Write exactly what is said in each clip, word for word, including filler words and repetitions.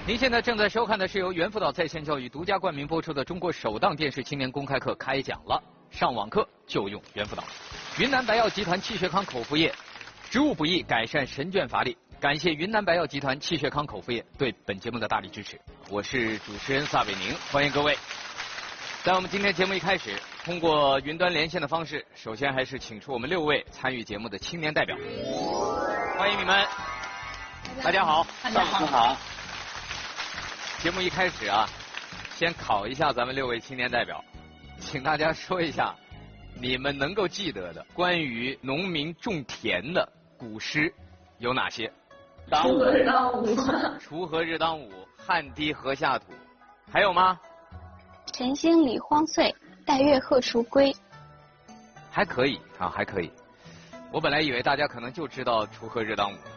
您现在正在收看的是由猿辅导在线教育独家冠名播出的中国首档电视青年公开课开讲了，上网课就用猿辅导。云南白药集团气血康口服液，植物补益改善神倦乏力。感谢云南白药集团气血康口服液对本节目的大力支持。我是主持人撒伟宁，欢迎各位。在我们今天节目一开始，通过云端连线的方式，首先还是请出我们六位参与节目的青年代表，欢迎你们。大家好， 大家好。好。 节目一开始啊，先考一下咱们六位青年代表，请大家说一下你们能够记得的关于农民种田的古诗有哪些？ 锄禾日当午， 锄禾日当午，汗滴禾下土，还有吗？ 晨兴理荒岁，待月荷锄归。 还可以啊，还可以。我本来以为大家可能就知道锄禾日当午。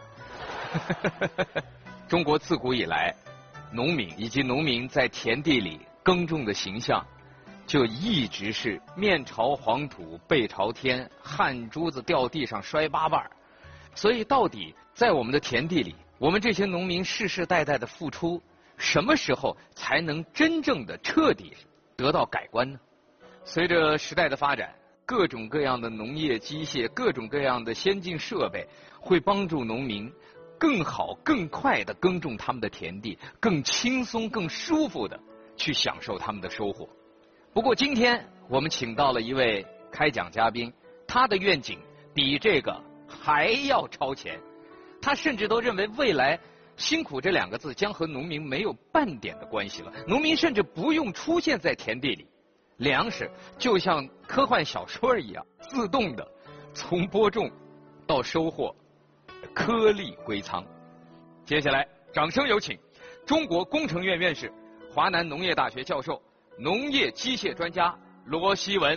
中国自古以来，农民以及农民在田地里耕种的形象，就一直是面朝黄土背朝天，汗珠子掉地上摔八瓣。所以到底在我们的田地里，我们这些农民世世代代的付出，什么时候才能真正的彻底得到改观呢？随着时代的发展，各种各样的农业机械，各种各样的先进设备，会帮助农民更好、更快地耕种他们的田地，更轻松、更舒服地去享受他们的收获。不过今天我们请到了一位开讲嘉宾，他的愿景比这个还要超前。他甚至都认为未来辛苦这两个字将和农民没有半点的关系了，农民甚至不用出现在田地里，粮食就像科幻小说一样，自动的从播种到收获颗粒归仓。接下来掌声有请中国工程院院士、华南农业大学教授、农业机械专家罗希文。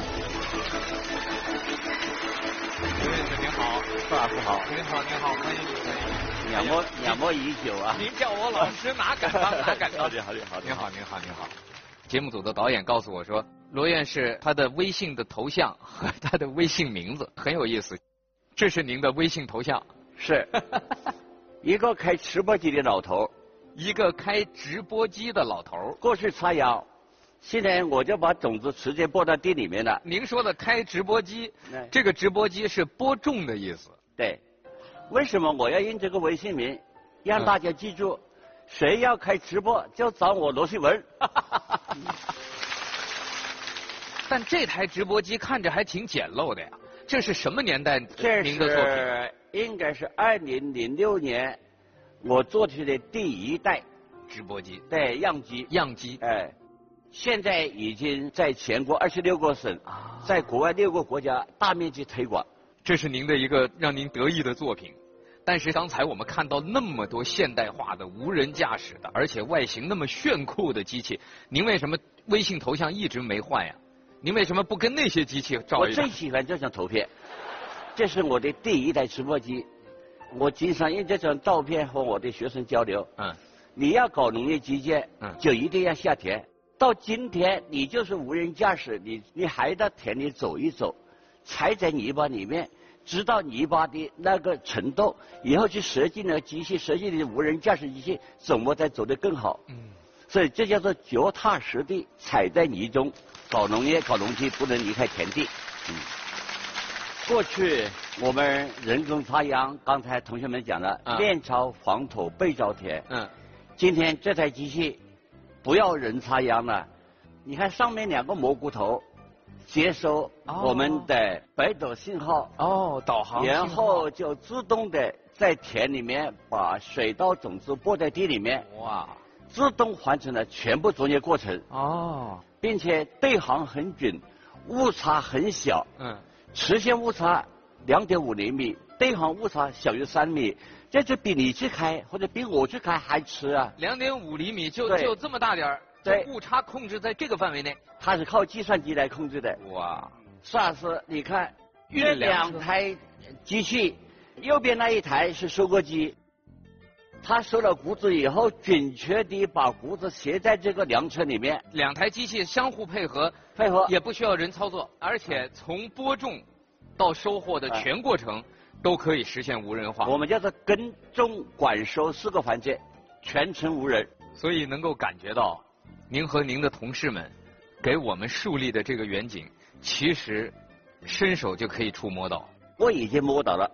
罗院士您好。 杜老师好。 您好，您好，欢迎您，欢迎。 仰慕仰慕已久啊！ 您叫我老师哪敢当，哪敢当？ 好的，好的，好的。 您好，您好，您好。节目组的导演告诉我说，罗院士他的微信的头像和他的微信名字很有意思。这是您的微信头像？ 是。一个开直播机的老头， 一个开直播机的老头。 过去插秧，现在我就把种子直接播到地里面了。 您说的开直播机，这个直播机是播种的意思。 对。为什么我要用这个微信名？让大家记住，嗯、谁要开直播就找我罗希文。 但这台直播机看着还挺简陋的呀，这是什么年代您的作品？ 这是应该是二零零六年我做出的第一代直播机， 对，样机。 样机， 哎，现在已经在全国二十六个省，啊、在国外六个国家大面积推广。 这是您的一个让您得意的作品。但是刚才我们看到那么多现代化的无人驾驶的，而且外形那么炫酷的机器，您为什么微信头像一直没换呀？您为什么不跟那些机器照一照？ 我最喜欢这张图片，这是我的第一台直播机。我经常用这张照片和我的学生交流。嗯。你要搞农业基建，嗯，就一定要下田。到今天，你就是无人驾驶，你你还到田里走一走，踩在泥巴里面。知道泥巴的那个程度，以后去设计那个机器，设计的无人驾驶机器怎么才走得更好？嗯，所以这叫做脚踏实地，踩在泥中。搞农业、搞农机不能离开田地。嗯，过去我们人工插秧，刚才同学们讲了，啊、面朝黄土背朝天。嗯，今天这台机器不要人插秧了，你看上面两个蘑菇头。接收我们的北斗信号哦，导航， 然后就自动的在田里面把水稻种子播在地里面，哇，自动完成了全部作业过程哦，并且对行很准，误差很小，嗯，实现误差两点五厘米，对行误差小于三米，这就比你去开或者比我去开还迟啊， 两点五厘米就就这么大点儿。对，误差控制在这个范围内， 它是靠计算机来控制的。哇，是啊是，你看这两台机器，右边那一台是收割机，它收了谷子以后，准确地把谷子写在这个粮车里面。 两台机器相互配合， 配合也不需要人操作，而且从播种到收获的全过程都可以实现无人化。 我们叫做耕种管收四个环节。 全程无人。 所以能够感觉到，您和您的同事们给我们树立的这个远景，其实伸手就可以触摸到。 我已经摸到了。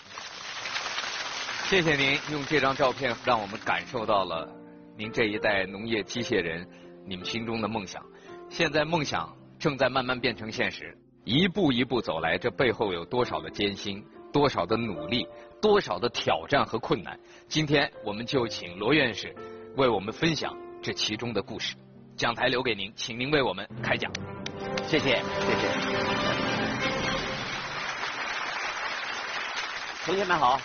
谢谢您用这张照片让我们感受到了您这一代农业机械人你们心中的梦想。现在梦想正在慢慢变成现实，一步一步走来，这背后有多少的艰辛，多少的努力，多少的挑战和困难。今天我们就请罗院士为我们分享这其中的故事。讲台留给您，请您为我们开讲。 谢谢，谢谢。同学们好。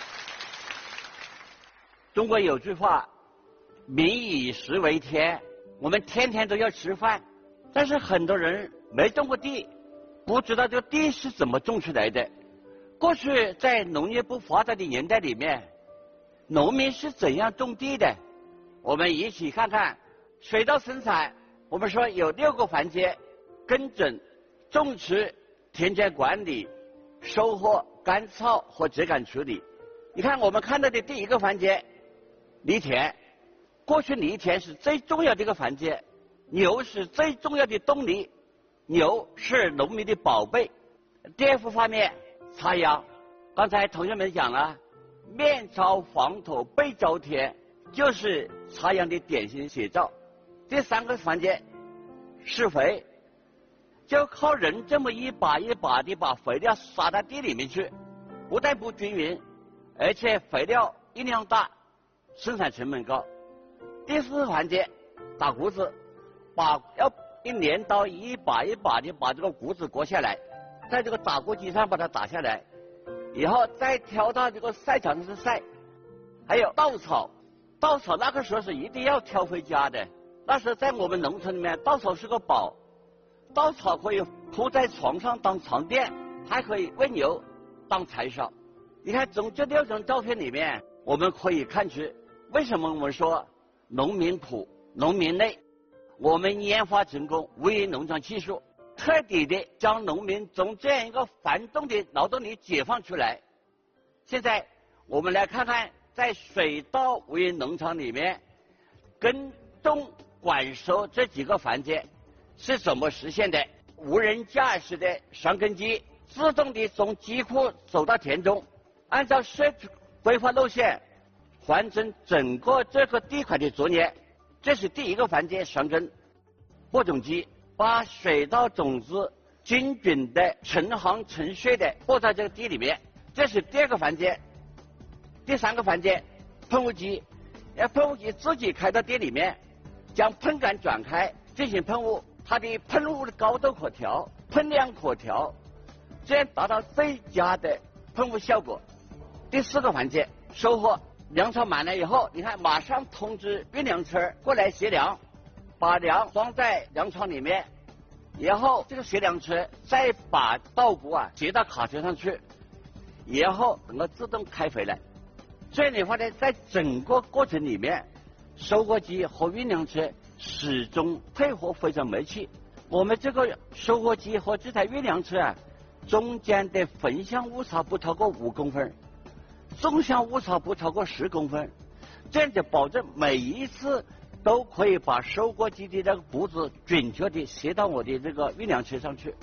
中国有句话，民以食为天，我们天天都要吃饭，但是很多人没种过地，不知道这个地是怎么种出来的。过去在农业不发达的年代里面，农民是怎样种地的？我们一起看看。水稻生产，我们说有六个环节：耕种、种植、田间管理、收获、干燥和秸秆处理。你看我们看到的第一个环节，犁田。过去犁田是最重要的一个环节，牛是最重要的动力，牛是农民的宝贝。第二幅画面，插秧。刚才同学们讲了，面朝黄土背朝天，就是插秧的典型写照。第三个环节，施肥，就靠人这么一把一把的把肥料撒到地里面去，不但不均匀，而且肥料用量大，生产成本高。第四个环节，打谷子，把要用镰刀一把一把的把这个谷子割下来，在这个打谷机上把它打下来，以后再挑到这个晒场上去晒。还有稻草，稻草那个时候是一定要挑回家的。那时候在我们农村里面，稻草是个宝，稻草可以铺在床上当床垫，还可以喂牛当柴烧。你看从这六张照片里面，我们可以看出为什么我们说农民普、农民类。我们研发成功无人农场技术，彻底的将农民从这样一个繁重的劳动力解放出来。现在我们来看看在水稻无人农场里面，耕种管收这几个环节是怎么实现的。无人驾驶的双耕机自动的从机库走到田中，按照设置规划路线完成整个这个地块的作业。这是第一个环节，双耕。播种机把水稻种子均匀的成行成穴的播到这个地里面，这是第二个环节。第三个环节，喷雾机，要喷雾机自己开到地里面，将喷杆转开进行喷雾，它的喷雾的高度可调，喷量可调，这样达到最佳的喷雾效果。第四个环节，收获。粮草满了以后，你看马上通知运粮车过来卸粮，把粮装在粮仓里面，然后这个卸粮车再把稻谷啊接到卡车上去，然后能够自动开回来。这样的话呢，在整个过程里面，收割机和运粮车始终配合非常默契。我们这个收割机和这台运粮车啊，中间的横向误差不超过五公分，纵向误差不超过十公分，这样就保证每一次都可以把收割机的这个谷子准确的卸到我的这个运粮车上去。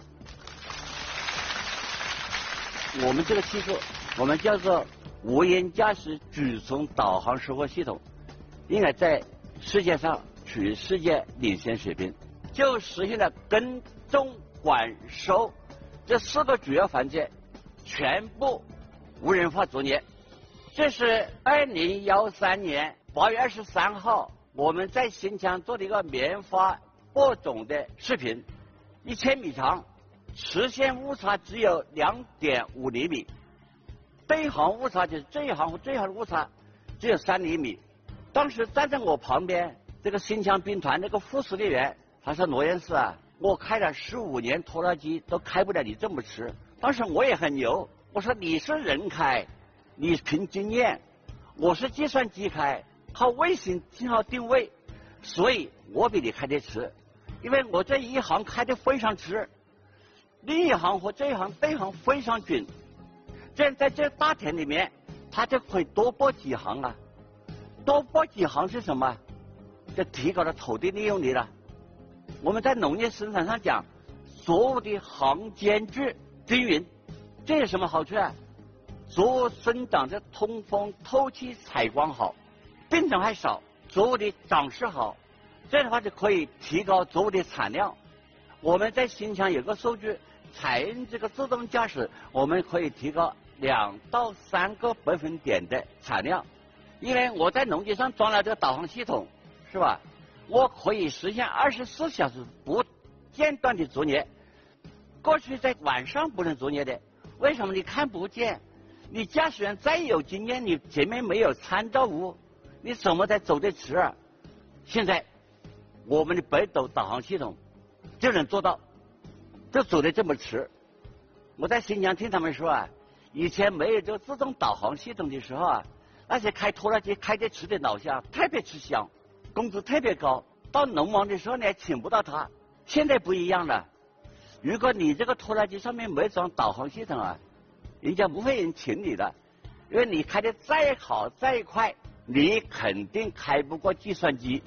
我们这个技术，我们叫做无人驾驶主从导航收获系统，应该在世界上处于世界领先水平，就实现了耕种管收这四个主要环节全部无人化作业。这是二零幺三年八月二十三号，我们在新疆做的一个棉花播种的视频，一千米长，实现误差只有两点五厘米，对行误差就是这一行和这一行的误差只有三厘米。当时站在我旁边这个新疆兵团那个副司令员，他说：“罗院士啊，我开了十五年拖拉机都开不了你这么迟。”当时我也很牛，我说：“你是人开，你凭经验，我是计算机开，靠卫星信号定位，所以我比你开得迟，因为我这一行开得非常迟，另一行和这一行对行非常准，这样在这大田里面，它就可以多播几行啊。 多播几行是什么？就提高了土地利用率了。我们在农业生产上讲，作物的行间距均匀，这有什么好处啊？作物生长的通风、透气、采光好，病虫害少，作物的长势好，这样的话就可以提高作物的产量。我们在新疆有个数据，采用这个自动驾驶，我们可以提高两到三个百分点的产量，因为我在农机上装了这个导航系统，是吧？我可以实现二十四小时不间断的作业。过去在晚上不能作业的，为什么？你看不见。你驾驶员再有经验，你前面没有参照物，你怎么才走得迟啊？现在我们的北斗导航系统就能做到，就走得这么迟。我在新疆听他们说啊，以前没有这个自动导航系统的时候啊，那些开拖拉机开得迟的老乡特别吃香，工资特别高，到农忙的时候呢请不到他。现在不一样了，如果你这个拖拉机上面没装导航系统啊，人家不会人请你的，因为你开的再好再快，你肯定开不过计算机。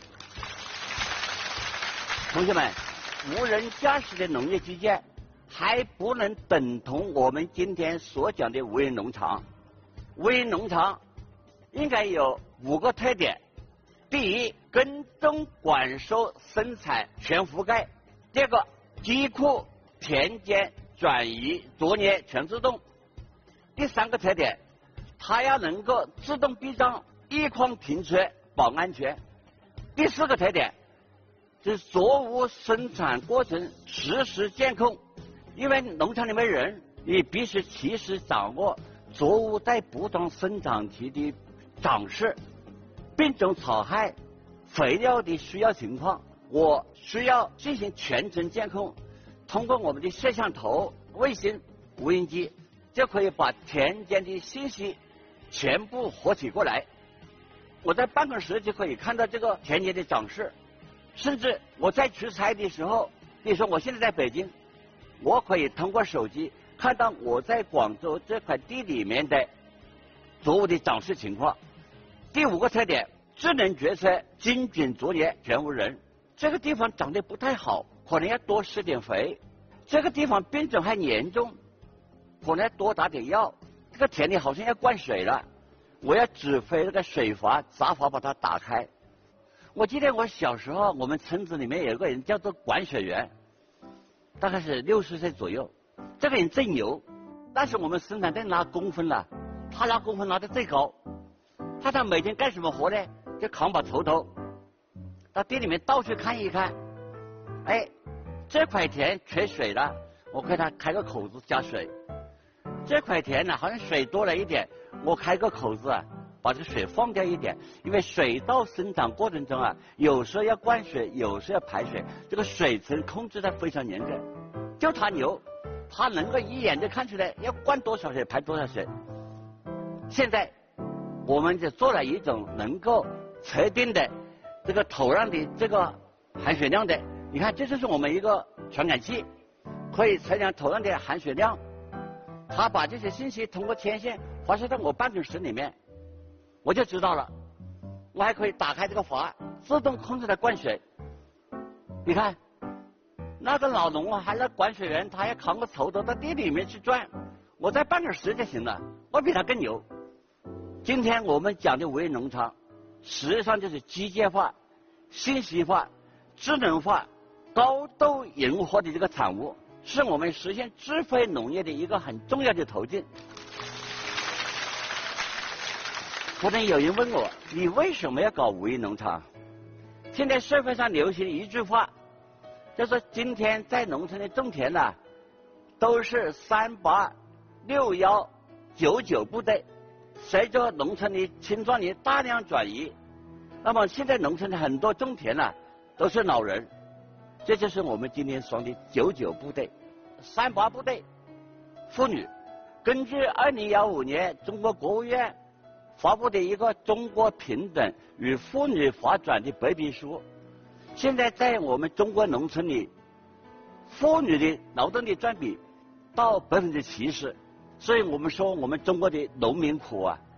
同学们，无人驾驶的农业基建还不能等同我们今天所讲的无人农场。无人农场应该有五个特点：第一，耕种、管收、生产全覆盖；第二个，机库、田间、转移、作业全自动；第三个特点，它要能够自动避障、一框停车保安全；第四个特点，就是作物生产过程实时监控，因为农场里面人，你必须及时掌握作物在不同生长期的长势、病虫草害、肥料的需要情况，我需要进行全程监控。通过我们的摄像头、卫星、无人机，就可以把田间的信息全部获取过来。我在办公室就可以看到这个田间的长势，甚至我在出差的时候，比如说我现在在北京，我可以通过手机看到我在广州这块地里面的作物的长势情况。第五个特点，智能决策、精准作业全无人。这个地方长得不太好，可能要多施点肥；这个地方病虫害严重，可能要多打点药。这个田里好像要灌水了，我要指挥那个水阀、闸阀把它打开。我记得我小时候，我们村子里面有个人叫做管水员，大概是六十岁左右。这个人最牛，但是我们生产队拿工分了，他拿工分拿的最高。他他每天干什么活呢？就扛把锄头到地里面到处看一看，哎，这块田缺水了，我给他开个口子加水；这块田呢好像水多了一点，我开个口子啊，把这个水放掉一点。因为水稻生长过程中啊，有时候要灌水，有时候要排水，这个水层控制的非常严格。就他牛，他能够一眼就看出来要灌多少水，排多少水。现在我们就做了一种能够测定的这个土壤的这个含水量的，你看这就是我们一个传感器，可以测量土壤的含水量。他把这些信息通过天线发射到我办公室里面，我就知道了。我还可以打开这个阀，自动控制它灌水。你看那个老农啊，还是管水员，他要扛个锄头到地里面去转，我在办公室就行了，我比他更牛。今天我们讲的无人农场，实际上就是机械化、信息化、智能化、高度融合的这个产物，是我们实现智慧农业的一个很重要的途径。可能有人问我，你为什么要搞无人农场？现在社会上流行一句话，就是今天在农村的种田呢、啊，都是三八、六幺、九九部队。随着农村的青壮年大量转移，那么现在农村的很多种田呢、啊，都是老人。这就是我们今天说的九九部队、三八部队。妇女，根据二零幺五年中国国务院发布的一个中国平等与妇女发展的白皮书，现在在我们中国农村里，妇女的劳动力占比到百分之七十。所以我们说我们中国的农民苦啊，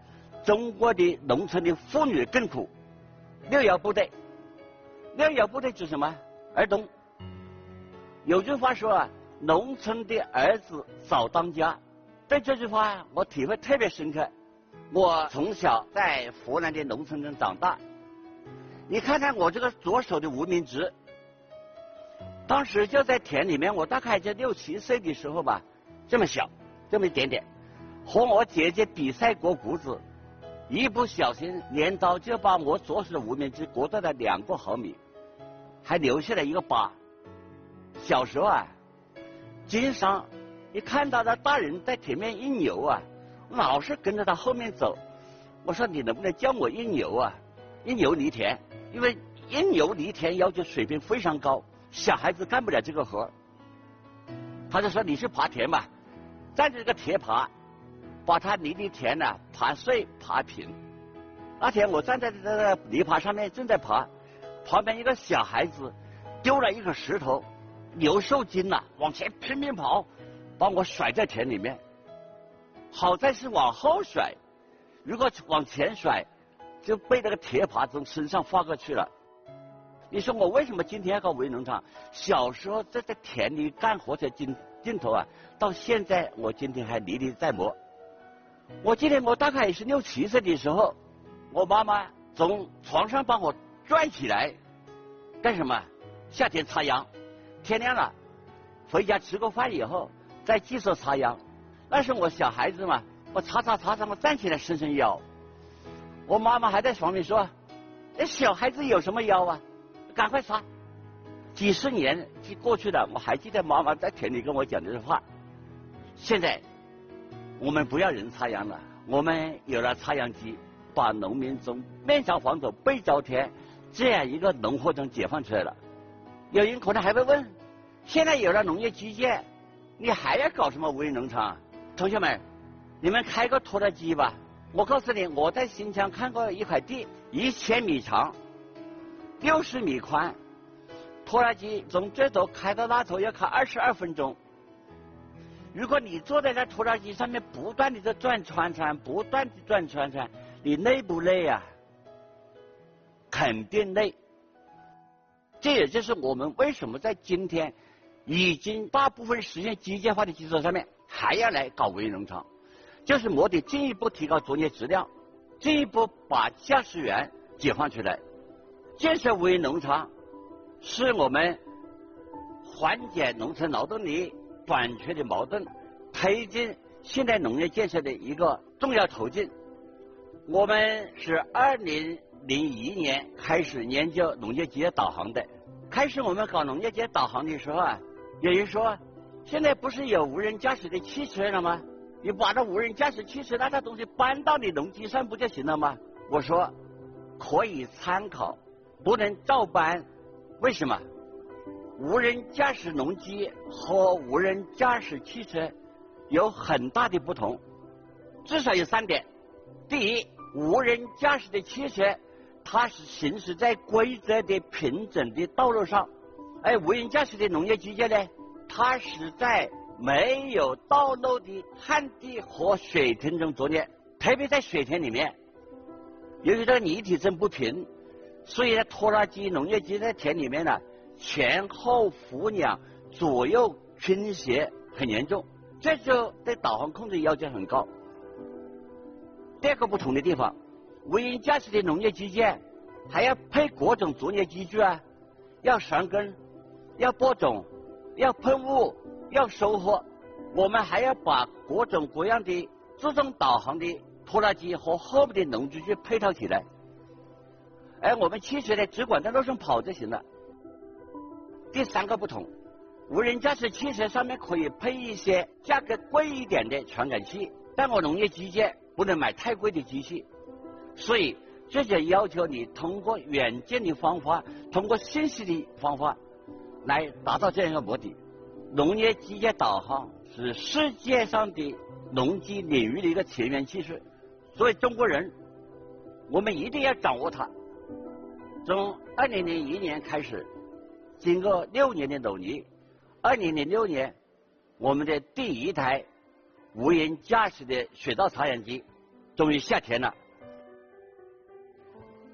中国的农村的妇女更苦。六幺部队，六幺部队指什么？儿童。有句话说啊，农村的儿子早当家。对这句话我体会特别深刻。我从小在湖南的农村中长大，你看看我这个左手的无名指，当时就在田里面，我大概在六七岁的时候吧，这么小，这么一点点，和我姐姐比赛割谷子，一不小心镰刀就把我左手的无名指割断了两个毫米，还留下了一个疤。小时候啊，经常一看到那大人在田面运牛啊，老是跟着他后面走。我说你能不能教我运牛啊？运牛犁田，因为运牛犁田要求水平非常高，小孩子干不了这个活。他就说你去耙田吧，站着这个铁耙，把他犁的田呢、啊、耙碎耙平。那天我站在这个泥耙上面正在耙，旁边一个小孩子丢了一颗石头，牛受惊了，往前拼命跑，把我甩在田里面。好在是往后甩，如果往前甩，就被那个铁耙从身上划过去了。你说我为什么今天要搞无人农场？小时候在在田里干活的劲劲头啊，到现在我今天还历历在目。我记得我大概也是六七岁的时候，我妈妈从床上把我拽起来，干什么？夏天插秧，天亮了，回家吃过饭以后再继续插秧。那是我小孩子嘛，我插插插插，我站起来伸伸腰。我妈妈还在床边说：“那小孩子有什么腰啊？赶快插。”几十年就过去了，我还记得妈妈在田里跟我讲这句话。现在我们不要人插秧了，我们有了插秧机，把农民从面朝黄土背朝天这样一个农活中解放出来了。有人可能还会问，现在有了农业基建，你还要搞什么无人农场？同学们，你们开个拖拉机吧。我告诉你，我在新疆看过一块地，一千米长，六十米宽，拖拉机从这头开到那头要开二十二分钟。如果你坐在那拖拉机上面不断的在转圈圈，不断的转圈圈，你累不累啊？肯定累。这也就是我们为什么在今天已经大部分实现机械化的基础上面，还要来搞无人农场，就是目的进一步提高作业质量，进一步把驾驶员解放出来。建设无人农场是我们缓解农村劳动力短缺的矛盾，推进现代农业建设的一个重要途径。我们是二零零一年开始研究农业机械导航的。开始我们搞农业机械导航的时候啊，有人说现在不是有无人驾驶的汽车了吗？你把这无人驾驶汽车那个东西搬到你农机上不就行了吗？我说可以参考，不能照搬。为什么？无人驾驶农机和无人驾驶汽车有很大的不同，至少有三点。第一，无人驾驶的汽车它是行驶在规则的平整的道路上，而无人驾驶的农业机械呢，它是在没有道路的旱地和水田中作业，特别在水田里面，由于这个泥体真不平，所以呢拖拉机农业机在田里面呢前后俯仰左右倾斜很严重，这就对导航控制要求很高。第二个不同的地方，无人驾驶的农业机械还要配各种作业机具啊，要上根，要播种，要喷雾，要收获。我们还要把各种各样的自动导航的拖拉机和后面的农机具配套起来。而我们汽车呢，只管在路上跑就行了。第三个不同，无人驾驶汽车上面可以配一些价格贵一点的传感器，但我农业机械不能买太贵的机器，所以这就要求你通过远见的方法，通过信息的方法来达到这样一个目的。农业机械导航是世界上的农机领域的一个前沿技术，所以中国人我们一定要掌握它。从二零零一年开始，经过六年的努力，二零零六年我们的第一台无人驾驶的水稻插秧机终于下田了。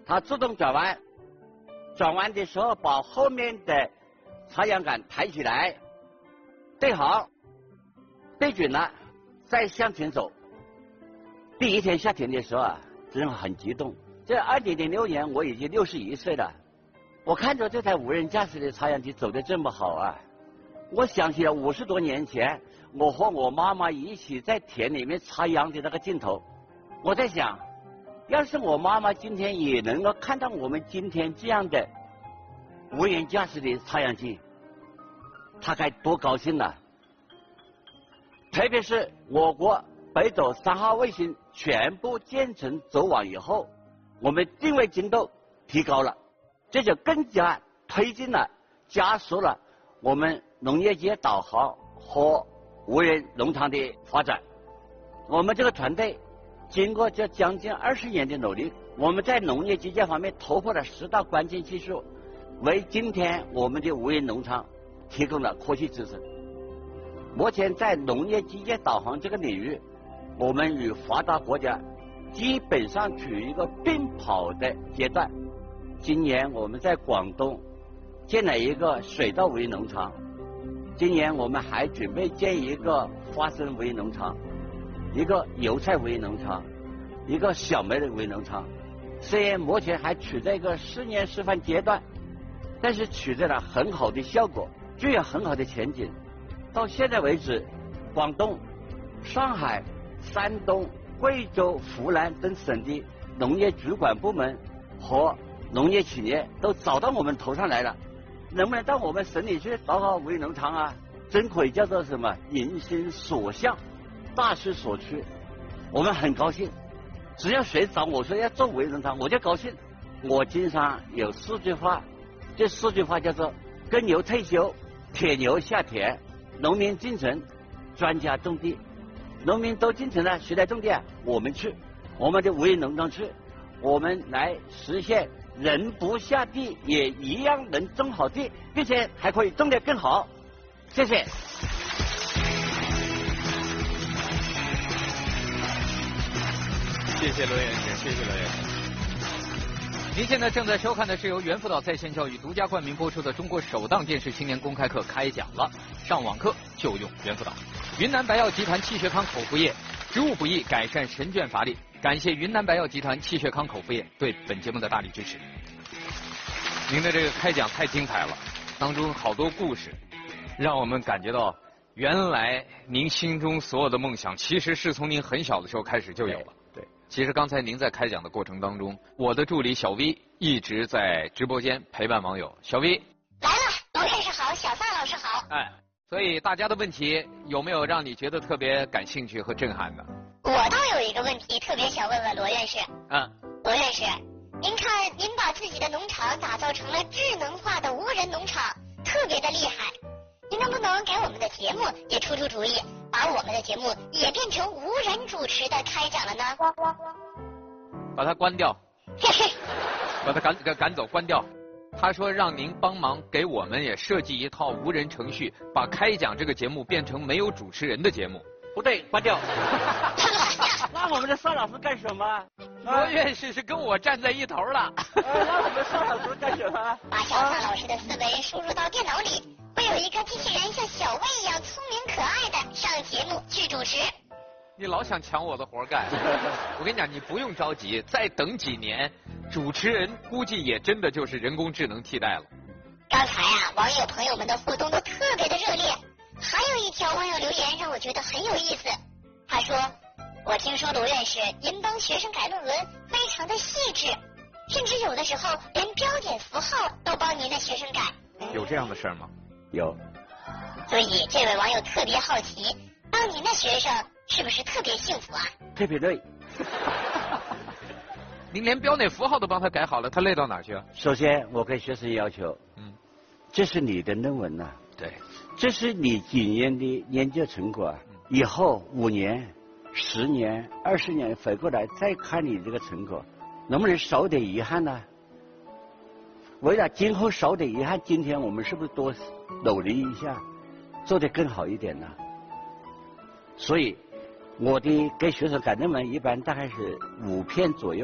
它自动转弯，转弯的时候把后面的插秧杆抬起来，对好，对准了，再向前走。第一天下田的时候啊，真的很激动。这二零零六年我已经六十一岁了，我看着这台无人驾驶的插秧机走得这么好啊，我想起了五十多年前我和我妈妈一起在田里面插秧的那个镜头。我在想，要是我妈妈今天也能够看到我们今天这样的无人驾驶的插秧机，她该多高兴了。特别是我国北斗三号卫星全部建成走网以后，我们定位精度提高了，这就更加推进了、加速了我们农业机械导航和无人农场的发展。我们这个团队经过这将近二十年的努力，我们在农业机械方面突破了十大关键技术，为今天我们的无人农场提供了科学支持。目前在农业机械导航这个领域，我们与发达国家基本上处于一个并跑的阶段。今年我们在广东建了一个水稻无人农场，今年我们还准备建一个花生无人农场，一个油菜无人农场，一个小麦的无人农场。虽然目前还处在一个试验示范阶段，但是取得了很好的效果，具有很好的前景。到现在为止，广东、上海、山东、贵州、湖南等省的农业主管部门和农业企业都找到我们头上来了，能不能到我们省里去搞好无人农场啊？真可以叫做什么人心所向，大势所趋。我们很高兴，只要谁找我说要做无人农场，我就高兴。我经常有四句话，这四句话叫做耕牛退休，铁牛下田，农民进城，专家种地。农民都进城了，谁来种地啊？我们去，我们的无人农场去，我们来实现人不下地也一样能种好地，并且还可以种得更好。谢谢。 谢谢罗院士，谢谢罗院士。您现在正在收看的是由猿辅导在线教育独家冠名播出的中国首档电视青年公开课开讲了，上网课就用猿辅导。云南白药集团气血康口服液，植物补益改善神倦乏力。感谢云南白药集团气血康口服液对本节目的大力支持。您的这个开讲太精彩了，当中好多故事，让我们感觉到原来您心中所有的梦想，其实是从您很小的时候开始就有了。 对，对其实刚才您在开讲的过程当中，我的助理小 V 一直在直播间陪伴网友。小 V 来了，罗院士好，小萨老师好。 哎，所以大家的问题有没有让你觉得特别感兴趣和震撼的？ 我倒有一个问题特别想问问罗院士。 嗯， 罗院士，您看您把自己的农场打造成了智能化的无人农场，特别的厉害。您能不能给我们的节目也出出主意，把我们的节目也变成无人主持的开讲了呢？ 把它关掉，把它赶赶赶走，关掉。他说让您帮忙给我们也设计一套无人程序，把开讲这个节目变成没有主持人的节目。 不对，关掉。那我们的邵老师干什么？ 罗院士是跟我站在一头了。 那我们邵老师干什么？ 把小萨老师的思维输入到电脑里，会有一个机器人像小薇一样聪明可爱的上节目去主持。 你老想抢我的活干。我跟你讲，你不用着急，再等几年，主持人估计也真的就是人工智能替代了。 刚才啊，网友朋友们的互动都特别的热烈。还有一条网友留言让我觉得很有意思，他说：“我听说罗院士您帮学生改论文非常的细致，甚至有的时候连标点符号都帮您的学生改。” 有这样的事儿吗？ 有。 所以这位网友特别好奇，当您的学生是不是特别幸福啊？ 特别累。 您连标点符号都帮他改好了，他累到哪去啊？ 首先，我给学生要求，嗯，这是你的论文呐、啊， 对， 这是你几年的研究成果，以后五年、十年、二十年反过来再看你这个成果，能不能少点遗憾呢？为了今后少点遗憾，今天我们是不是多努力一下，做得更好一点呢？所以，我的给学生改论文一般大概是五篇左右，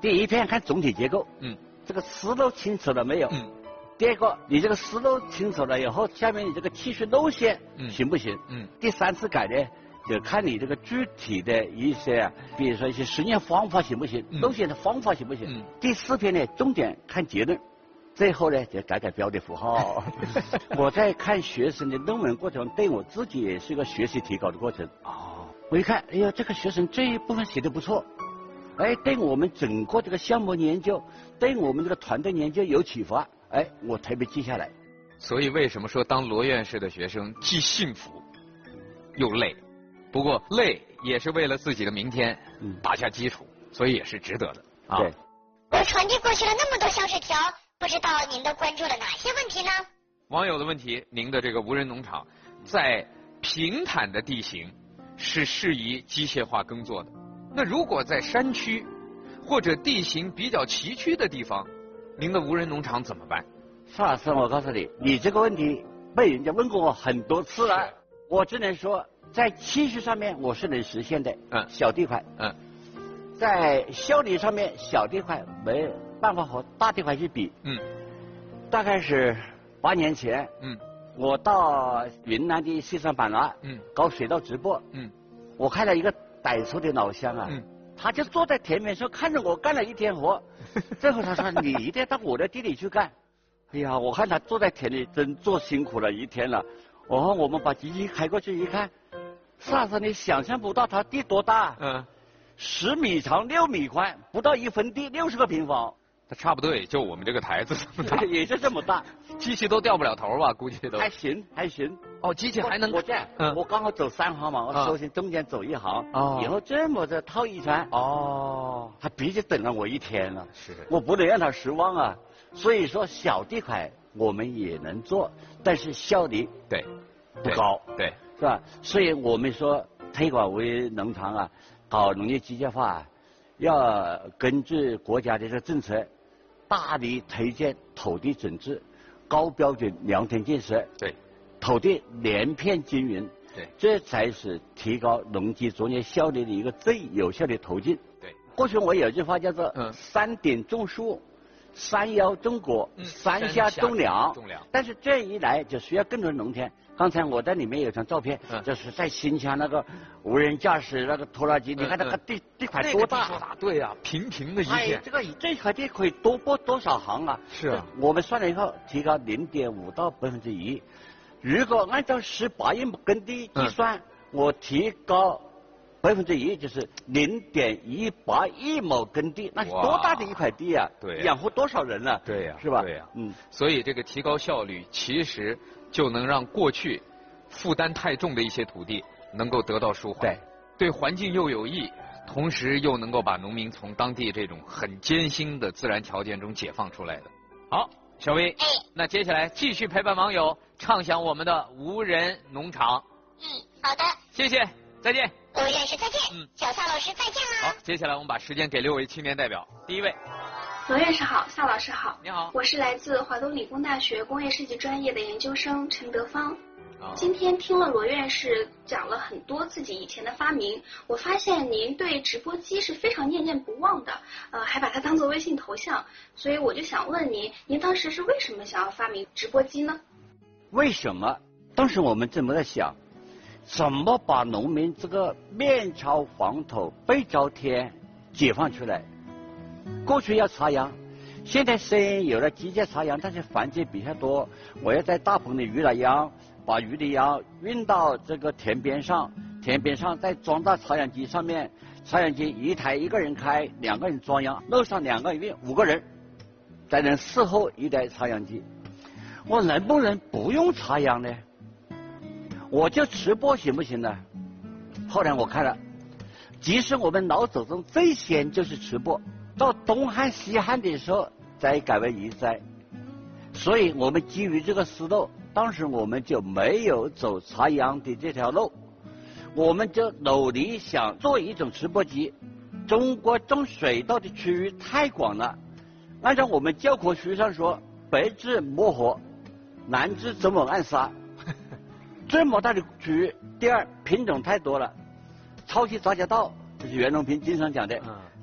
第一篇看总体结构，嗯，这个思路清楚了没有？嗯。第二个，你这个思路清楚了以后，下面你这个继续路线行不行？嗯。第三次改呢，就看你这个具体的一些，比如说一些实验方法行不行，路线的方法行不行？嗯。第四篇呢，重点看结论，最后呢就改改标点符号。我在看学生的论文过程，对我自己也是一个学习提高的过程。哦。我一看，哎呀，这个学生这一部分写的不错。哎，对我们整个这个项目研究，对我们这个团队研究有启发。哎，我特别记下来。 所以为什么说当罗院士的学生既幸福又累？不过累也是为了自己的明天打下基础，所以也是值得的啊。 对。 我传递过去了那么多小纸条，不知道您都关注了哪些问题呢？ 网友的问题，您的这个无人农场在平坦的地形是适宜机械化耕作的。那如果在山区或者地形比较崎岖的地方，您的无人农场怎么办？ 邵老师，我告诉你，你这个问题被人家问过我很多次了，我只能说在期序上面我是能实现的，嗯，小地块，嗯，在效率上面小地块没办法和大地块去比，嗯，大概是八年前，嗯，我到云南的西双版纳，嗯，搞水稻直播，嗯，我看到一个傣族的老乡啊，嗯，他就坐在田边上看着我干了一天活，最后他说你一定要到我的地里去干。哎呀，我看他坐在田里真做辛苦了一天了。哦，我们把机器开过去一看，萨萨你想象不到他地多大，嗯，十米长六米宽，不到一分地六十个平方。 它差不多也就我们这个台子这么大， 也就这么大， 机器都掉不了头吧？估计都还行还行。 哦，机器还能我这样，嗯，我刚好走三行嘛，我首先中间走一行，哦，然后这么着套一圈，哦，他必须等了我一天了，是，我不能让他失望啊。所以说小地块我们也能做，但是效率对不高， 对， 是吧？所以我们说推广为农场啊，搞农业机械化啊，要根据国家的这个政策，大力推荐土地整治、高标准良田建设， 对， 土地连片经营， 对， 这才是提高农机作业效率的一个最有效的途径。 对， 过去我有一句话叫做“三顶种树”。山腰种果，嗯、山下种粮，种粮。但是这一来就需要更多的农田。刚才我在里面有张照片，嗯、就是在新疆那个无人驾驶那个拖拉机，嗯、你看那个地、嗯、地块多大？ 多大？对呀、啊，平平的一片。 哎，这个这块地可以多播多少行啊？ 是啊， 我们算了以后，提高零点五到百分之一。如果按照十八亿耕地计算，嗯、我提高。百分之一就是零点一八亿亩耕地，那是多大的一块地啊！ 对， 养活多少人呢？ 对呀， 是吧？ 对呀，嗯。所以这个提高效率，其实就能让过去负担太重的一些土地能够得到舒缓。 对， 对环境又有益，同时又能够把农民从当地这种很艰辛的自然条件中解放出来的。好，小薇， 哎， 那接下来继续陪伴网友畅享我们的无人农场。 嗯，好的， 谢谢，再见。 罗院士再见，嗯，小萨老师再见了。 好，接下来我们把时间给六位青年代表。第一位， 罗院士好，萨老师好。 你好， 我是来自华东理工大学工业设计专业的研究生陈德芳。哦、今天听了罗院士讲了很多自己以前的发明，我发现您对直播机是非常念念不忘的，呃，还把它当做微信头像，所以我就想问您，您当时是为什么想要发明直播机呢？ 为什么？当时我们怎么在想？怎么把农民这个面朝黄土背朝天解放出来？过去要插秧，现在虽然有了机械插秧，但是环节比较多。我要在大棚里育了秧，把育的秧运到这个田边上，田边上再装到插秧机上面，插秧机一台一个人开，两个人装秧，路上两个人运，五个人，才能伺候一台插秧机。我能不能不用插秧呢？我就直播行不行呢？后来我看了，即使我们老祖宗最先就是直播，到东汉西汉的时候再改为移栽，所以我们基于这个思路，当时我们就没有走插秧的这条路，我们就努力想做一种直播机。中国种水稻的区域太广了，按照我们教科书上说，北至漠河，南至周某暗沙。这么大的区域，第二品种太多了，超级杂交稻，就是袁隆平经常讲的，嗯、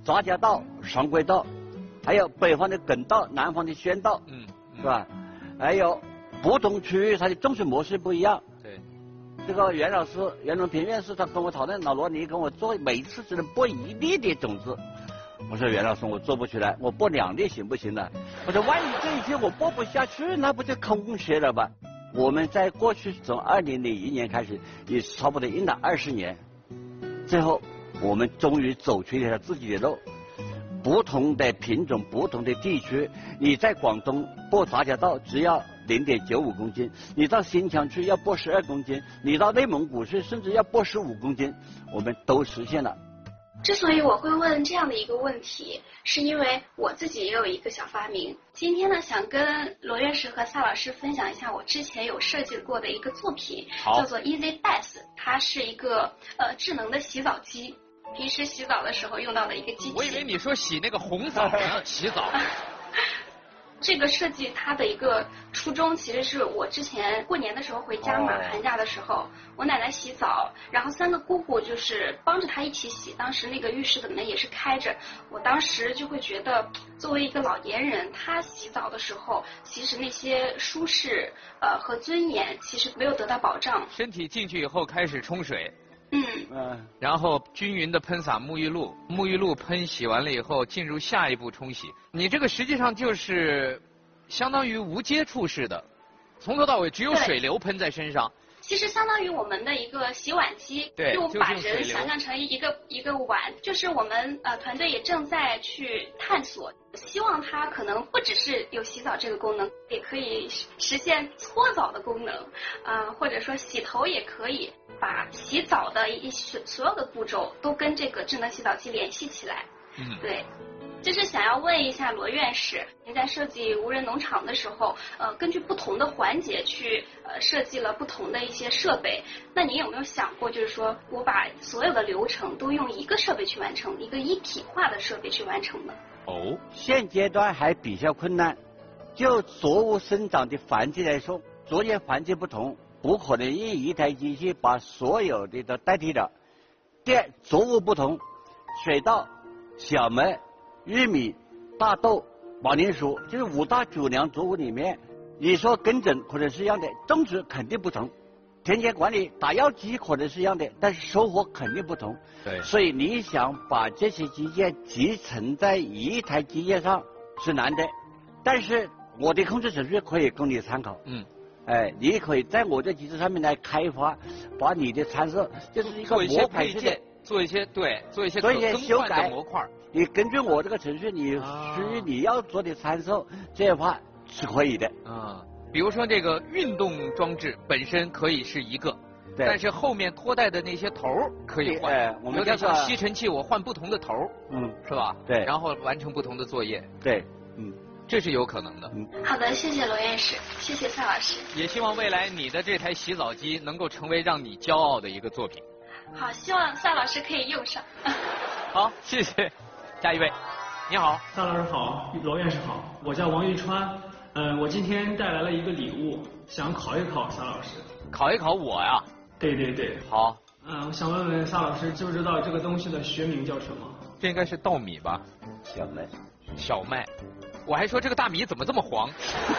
杂交稻、常规稻，还有北方的粳稻、南方的秈稻，嗯，是吧？还有不同区域它的种植模式不一样。 对， 这个袁老师、袁隆平院士他跟我讨论，老罗你跟我做，每次只能播一粒的种子。我说袁老师，我做不出来，我播两粒行不行呢？我说万一这一天我播不下去，那不就空穴了吧？我们在过去从二零零一年开始，也差不多用了二十年，最后我们终于走出了自己的路。不同的品种、不同的地区，你在广东播杂交稻只要零点九五公斤，你到新疆去要播十二公斤，你到内蒙古去甚至要播十五公斤，我们都实现了。 之所以我会问这样的一个问题，是因为我自己也有一个小发明。今天呢，想跟罗院士和萨老师分享一下我之前有设计过的一个作品，叫做 Easy Bath， 它是一个呃智能的洗澡机，平时洗澡的时候用到的一个机器。 我以为你说洗那个红澡呢，洗澡。 这个设计它的一个初衷，其实是我之前过年的时候回家嘛，寒假的时候，我奶奶洗澡，然后三个姑姑就是帮着她一起洗。当时那个浴室的门也是开着，我当时就会觉得，作为一个老年人，她洗澡的时候，其实那些舒适呃和尊严其实没有得到保障。 身体进去以后开始冲水。 嗯嗯，然后均匀的喷洒沐浴露，沐浴露喷洗完了以后，进入下一步冲洗。你这个实际上就是相当于无接触式的，从头到尾只有水流喷在身上。 其实相当于我们的一个洗碗机， 对， 就把人想象成一个一个碗，就是我们呃团队也正在去探索，希望它可能不只是有洗澡这个功能，也可以实现搓澡的功能，啊、呃、或者说洗头也可以，把洗澡的一所有的步骤都跟这个智能洗澡机联系起来。 嗯， 对。就是想要问一下罗院士，您在设计无人农场的时候，呃，根据不同的环节去呃设计了不同的一些设备。那您有没有想过，就是说我把所有的流程都用一个设备去完成，一个一体化的设备去完成呢？ 哦，现阶段还比较困难。就作物生长的环境来说，作业环境不同，不可能用一台机器把所有的都代替了。第二，作物不同，水稻、小麦、玉米、大豆、马铃薯，就是五大主粮作物里面，你说耕种可能是一样的，种植肯定不同，田间管理、打药机可能是一样的，但是收获肯定不同。 对， 所以你想把这些机件集成在一台机件上是难的，但是我的控制程序可以供你参考。 嗯， 哎，你可以在我这机制上面来开发，把你的参数就是一个模块式的。 做一些对，做一些做一些修改模块。 你根据我这个程序，你属于你要做的参数，这样的话是可以的。 啊，比如说这个运动装置本身可以是一个， 对， 但是后面拖带的那些头可以换。 哎，我们有点像吸尘器，我换不同的头， 嗯， 是吧？ 对， 然后完成不同的作业。 对，嗯， 这是有可能的。 嗯， 好的，谢谢罗院士，谢谢蔡老师。 也希望未来你的这台洗澡机能够成为让你骄傲的一个作品。 好，希望萨老师可以用上。 好，谢谢。下一位，你好， 萨老师好，罗院士好，我叫王玉川，嗯、呃，我今天带来了一个礼物，想考一考萨老师。 考一考我呀？ 对对对。 好。 嗯、呃，我想问问萨老师，知不知道这个东西的学名叫什么？ 这应该是稻米吧？ 小麦。 小麦。我还说这个大米怎么这么黄？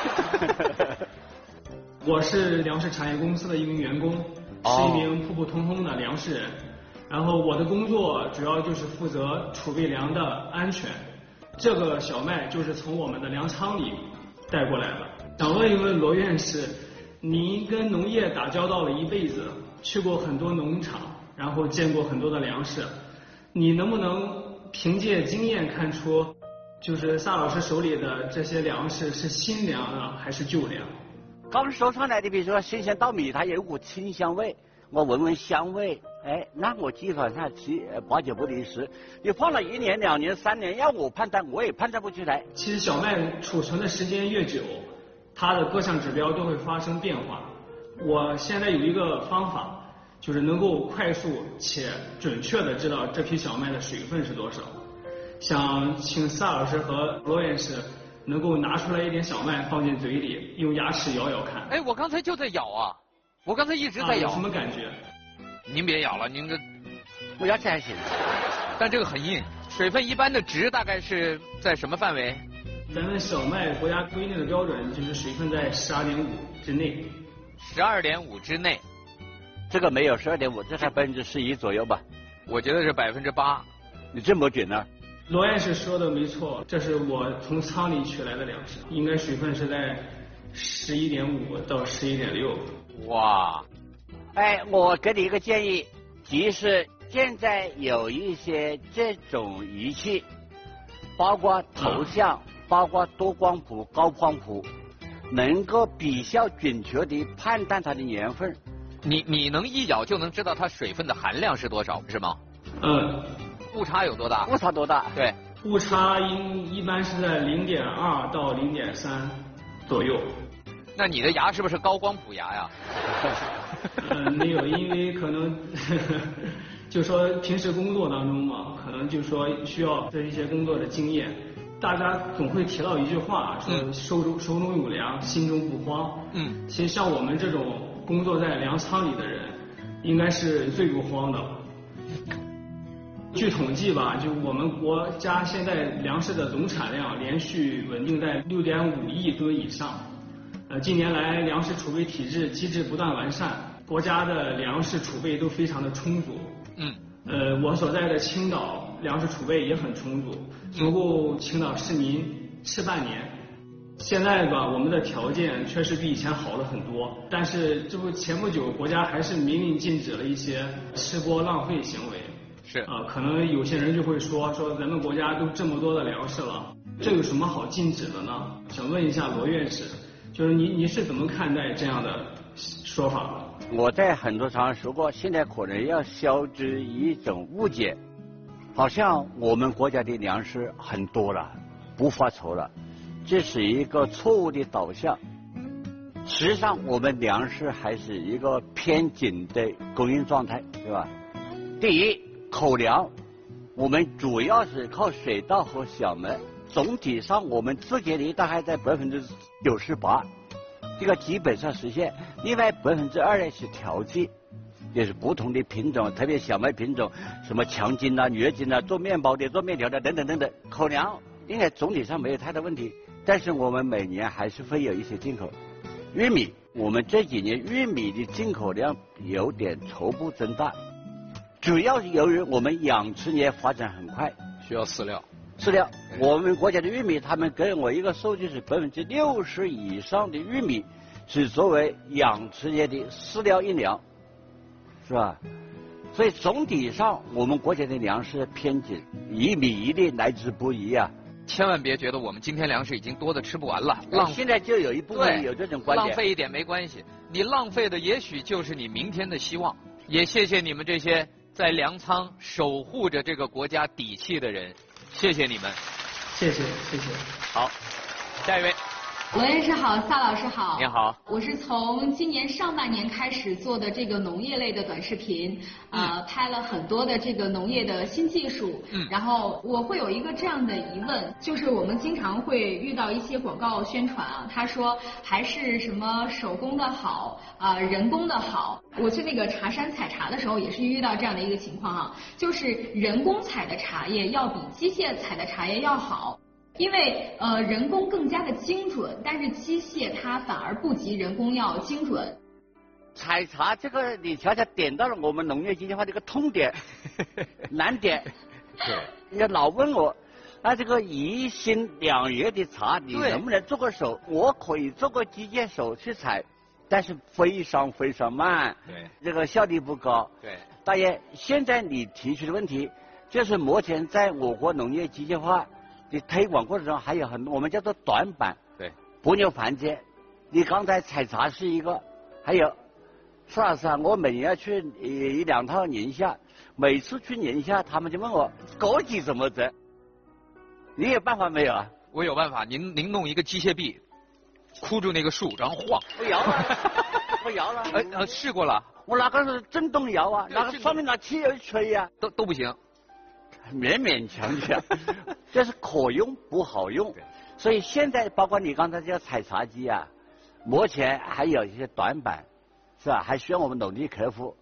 我是粮食产业公司的一名员工。是一名普普通通的粮食人，然后我的工作主要就是负责储备粮的安全。这个小麦就是从我们的粮仓里带过来的。想问一问罗院士，您跟农业打交道了一辈子，去过很多农场，然后见过很多的粮食，你能不能凭借经验看出，就是萨老师手里的这些粮食是新粮啊，还是旧粮？ 刚收上来的，比如说新鲜稻米，它有股清香味，我闻闻香味，哎，那我基本上七八九不离十。你放了一年、两年、三年，要我判断，我也判断不出来。 其实小麦储存的时间越久，它的各项指标都会发生变化。我现在有一个方法，就是能够快速且准确的知道这批小麦的水分是多少。想请萨老师和罗院士能够拿出来一点小麦放进嘴里，用牙齿咬咬看。 哎，我刚才就在咬啊，我刚才一直在咬。 啊、有什么感觉？ 您别咬了，您这我牙齿还行， 但这个很硬。 水分一般的值大概是在什么范围？ 咱们小麦国家规定的标准就是水分在十二点五之内。 十二点五之内， 这个没有十二点五，这才百分之十一左右吧？ 我觉得是百分之八。 你这么准呢？ 罗院士说的没错，这是我从仓里取来的粮食，应该水分是在十一点五到十一点六。 哇！ 哎，我给你一个建议，即使现在有一些这种仪器，包括头像、嗯、包括多光谱、高光谱，能够比较准确地判断它的年份。 你你能一咬就能知道它水分的含量是多少，是吗？ 嗯。 误差有多大？ 误差多大？ 对， 误差应一般是在零点二到零点三左右。 那你的牙是不是高光谱牙呀？ 嗯，没有，因为可能就说平时工作当中嘛，可能就说需要这一些工作的经验。大家总会提到一句话，说手中手中有粮，心中不慌。嗯，其实像我们这种工作在粮仓里的人，应该是最不慌的。据统计吧，就我们国家现在粮食的总产量连续稳定在六点五亿吨以上。呃，近年来粮食储备体制机制不断完善，国家的粮食储备都非常的充足。嗯。呃，我所在的青岛粮食储备也很充足，足够青岛市民吃半年。现在吧，我们的条件确实比以前好了很多，但是这不前不久国家还是明令禁止了一些吃播浪费行为。 是啊，可能有些人就会说说咱们国家都这么多的粮食了，这有什么好禁止的呢？想问一下罗院士，就是你你是怎么看待这样的说法的？ 我在很多场合说过，现在可能要消除一种误解，好像我们国家的粮食很多了，不发愁了，这是一个错误的导向。实际上，我们粮食还是一个偏紧的供应状态，对吧？第一，口粮，我们主要是靠水稻和小麦，总体上我们自给率大概在百分之九十八，这个基本上实现。另外百分之二呢是调剂，也是不同的品种，特别小麦品种，什么强筋啊、弱筋啊，做面包的、做面条的等等等等。口粮应该总体上没有太大问题，但是我们每年还是会有一些进口。玉米，我们这几年玉米的进口量有点初步增大。主要是由于我们养殖业发展很快， 需要饲料。 饲料，我们国家的玉米，他们给我一个数据是百分之六十以上的玉米是作为养殖业的饲料阴粮，是吧？所以总体上我们国家的粮食偏紧，一米一粒来之不易啊。 千万别觉得我们今天粮食已经多的吃不完了，浪现在就有一部分有这种观点， 浪费一点没关系，你浪费的也许就是你明天的希望。也谢谢你们这些在粮仓守护着这个国家底气的人，谢谢你们， 谢谢谢谢。 好，下一位。 罗院士好，萨老师好。 您好。 我是从今年上半年开始做的这个农业类的短视频，呃，嗯、拍了很多的这个农业的新技术。嗯。然后我会有一个这样的疑问，就是我们经常会遇到一些广告宣传啊，他说还是什么手工的好啊、呃，人工的好。我去那个茶山采茶的时候，也是遇到这样的一个情况啊，就是人工采的茶叶要比机械采的茶叶要好。因为呃人工更加的精准，但是机械它反而不及人工要精准。 采茶这个你瞧瞧点到了我们农业机械化的一个痛点、难点。对，你老问我，那这个一心两叶的茶，你能不能做个手？我可以做个机械手去采，但是非常非常慢。对，这个效率不高。对，大爷，现在你提出的问题，就是目前在我国农业机械化的推广过程中还有很多，我们叫做短板。对，不牛环节。你刚才采茶是一个，还有，苏老师啊，我每年要去一两趟宁夏，每次去宁夏，他们就问我枸杞怎么整。你有办法没有啊？ 我有办法，您您弄一个机械臂，箍住那个树，然后晃。 我摇了，我摇了。 呃呃，试过了。 我拿个是震动摇啊，拿个上面拿汽油吹呀、啊， 都都不行。 勉勉强强，这是可用不好用，所以现在包括你刚才这个采茶机啊，目前还有一些短板，是吧？还需要我们努力克服。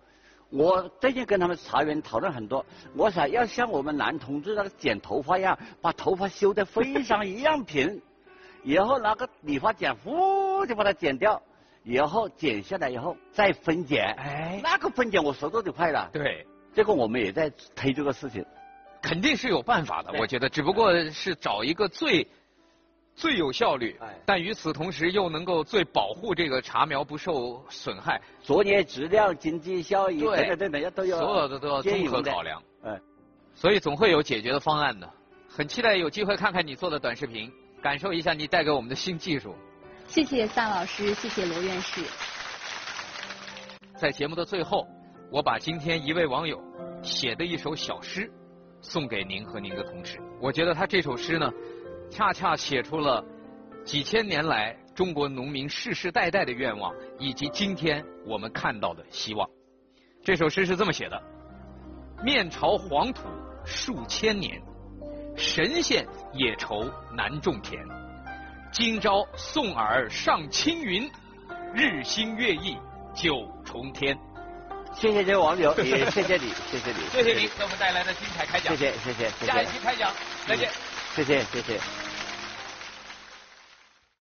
我最近跟他们茶园讨论很多，我想要像我们男同志那个剪头发一样，把头发修得非常一样平，然后拿个理发剪，呼就把它剪掉，然后剪下来以后再分剪，哎，那个分剪我速度就快了。 对， 这个我们也在推这个事情， 肯定是有办法的，我觉得，只不过是找一个最。最有效率，但与此同时又能够最保护这个茶苗不受损害， 作业质量、经济效益等等等等都要， 所有的都要综合考量。哎，所以总会有解决的方案的。很期待有机会看看你做的短视频，感受一下你带给我们的新技术。 谢谢萨老师，谢谢罗院士。 在节目的最后，我把今天一位网友写的一首小诗送给您和您的同事。我觉得他这首诗呢。恰恰写出了几千年来中国农民世世代代的愿望，以及今天我们看到的希望。这首诗是这么写的：面朝黄土数千年，神仙也愁难种田。今朝送尔上青云，日新月异九重天。 谢谢这位网友，也谢谢你，谢谢你， 谢谢您给我们带来的精彩开讲。 谢谢谢谢， 下一期开讲再见。 谢谢谢谢。